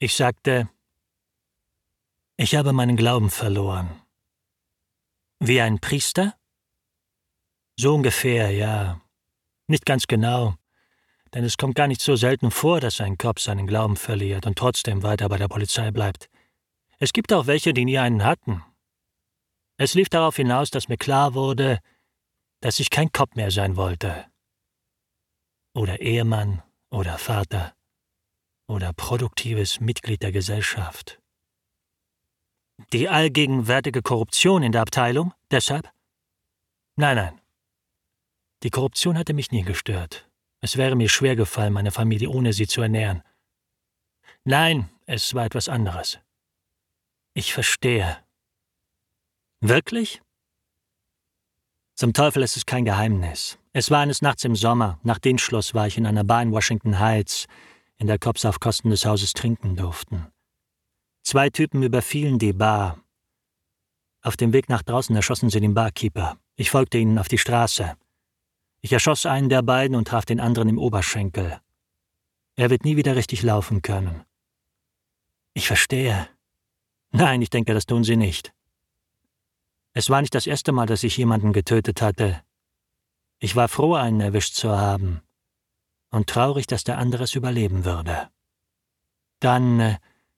Ich sagte, ich habe meinen Glauben verloren. Wie ein Priester? So ungefähr, ja. Nicht ganz genau, denn es kommt gar nicht so selten vor, dass ein Cop seinen Glauben verliert und trotzdem weiter bei der Polizei bleibt. Es gibt auch welche, die nie einen hatten. Es lief darauf hinaus, dass mir klar wurde, dass ich kein Cop mehr sein wollte. Oder Ehemann oder Vater oder produktives Mitglied der Gesellschaft. Die allgegenwärtige Korruption in der Abteilung, deshalb? Nein. Die Korruption hatte mich nie gestört. Es wäre mir schwer gefallen, meine Familie ohne sie zu ernähren. Nein, es war etwas anderes. Ich verstehe. Wirklich? Zum Teufel, es ist kein Geheimnis. Es war eines Nachts im Sommer. Nach Dienstschluss war ich in einer Bar in Washington Heights, in der Cops auf Kosten des Hauses trinken durften. 2 Typen überfielen die Bar. Auf dem Weg nach draußen erschossen sie den Barkeeper. Ich folgte ihnen auf die Straße. Ich erschoss einen der beiden und traf den anderen im Oberschenkel. Er wird nie wieder richtig laufen können. Ich verstehe. Nein, ich denke, das tun sie nicht. Es war nicht das erste Mal, dass ich jemanden getötet hatte. Ich war froh, einen erwischt zu haben. Und traurig, dass der andere es überleben würde. Dann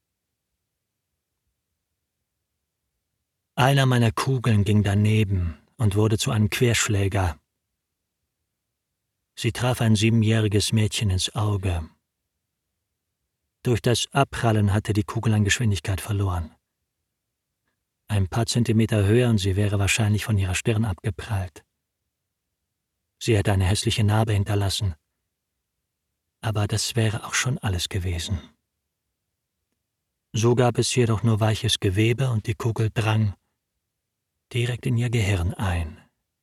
einer meiner Kugeln ging daneben und wurde zu einem Querschläger. Sie traf ein 7-jähriges Mädchen ins Auge. Durch das Abprallen hatte die Kugel an Geschwindigkeit verloren. Ein paar Zentimeter höher und sie wäre wahrscheinlich von ihrer Stirn abgeprallt. Sie hätte eine hässliche Narbe hinterlassen. Aber das wäre auch schon alles gewesen. So gab es jedoch nur weiches Gewebe und die Kugel drang direkt in ihr Gehirn ein.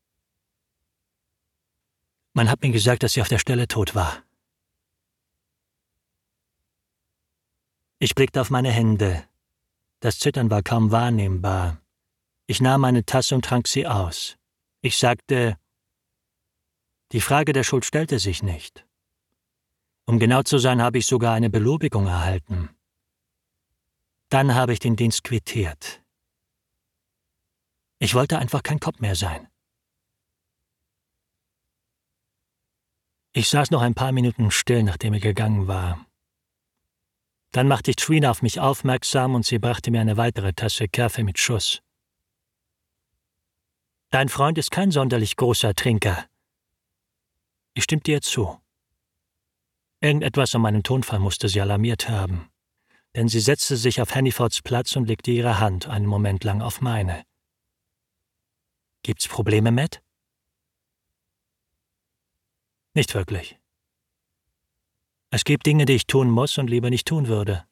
Man hat mir gesagt, dass sie auf der Stelle tot war. Ich blickte auf meine Hände. Das Zittern war kaum wahrnehmbar. Ich nahm meine Tasse und trank sie aus. Ich sagte, die Frage der Schuld stellte sich nicht. Um genau zu sein, habe ich sogar eine Belobigung erhalten. Dann habe ich den Dienst quittiert. Ich wollte einfach kein Cop mehr sein. Ich saß noch ein paar Minuten still, nachdem er gegangen war. Dann machte ich Trina auf mich aufmerksam und sie brachte mir eine weitere Tasse Kaffee mit Schuss. Dein Freund ist kein sonderlich großer Trinker. Ich stimmte ihr zu. Irgendetwas an meinem Tonfall musste sie alarmiert haben, denn sie setzte sich auf Hannifords Platz und legte ihre Hand einen Moment lang auf meine. Gibt's Probleme, Matt? Nicht wirklich. Es gibt Dinge, die ich tun muss und lieber nicht tun würde.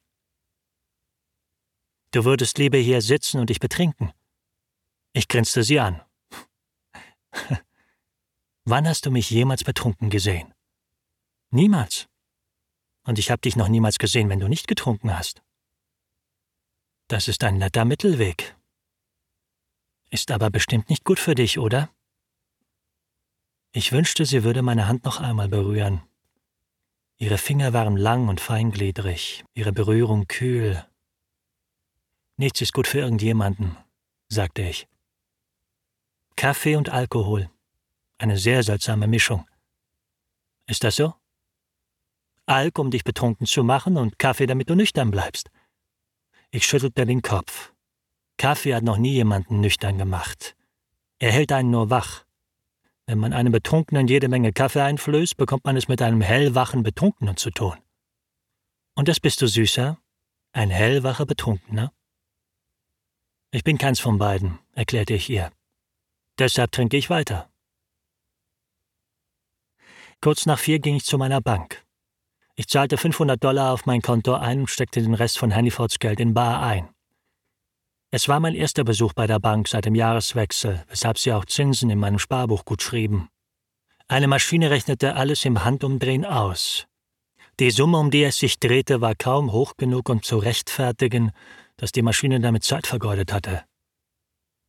Du würdest lieber hier sitzen und dich betrinken. Ich grinste sie an. Wann hast du mich jemals betrunken gesehen? Niemals. Und ich habe dich noch niemals gesehen, wenn du nicht getrunken hast. Das ist ein netter Mittelweg. Ist aber bestimmt nicht gut für dich, oder? Ich wünschte, sie würde meine Hand noch einmal berühren. Ihre Finger waren lang und feingliedrig, ihre Berührung kühl. Nichts ist gut für irgendjemanden, sagte ich. Kaffee und Alkohol. Eine sehr seltsame Mischung. Ist das so? Alk, um dich betrunken zu machen, und Kaffee, damit du nüchtern bleibst. Ich schüttelte den Kopf. Kaffee hat noch nie jemanden nüchtern gemacht. Er hält einen nur wach. Wenn man einem Betrunkenen jede Menge Kaffee einflößt, bekommt man es mit einem hellwachen Betrunkenen zu tun. Und das bist du, Süßer? Ein hellwacher Betrunkener? Ich bin keins von beiden, erklärte ich ihr. Deshalb trinke ich weiter. Kurz nach 4 ging ich zu meiner Bank. Ich zahlte $500 auf mein Konto ein und steckte den Rest von Hannifords Geld in bar ein. Es war mein erster Besuch bei der Bank seit dem Jahreswechsel, weshalb sie auch Zinsen in meinem Sparbuch gut schrieben. Eine Maschine rechnete alles im Handumdrehen aus. Die Summe, um die es sich drehte, war kaum hoch genug, um zu rechtfertigen, dass die Maschine damit Zeit vergeudet hatte.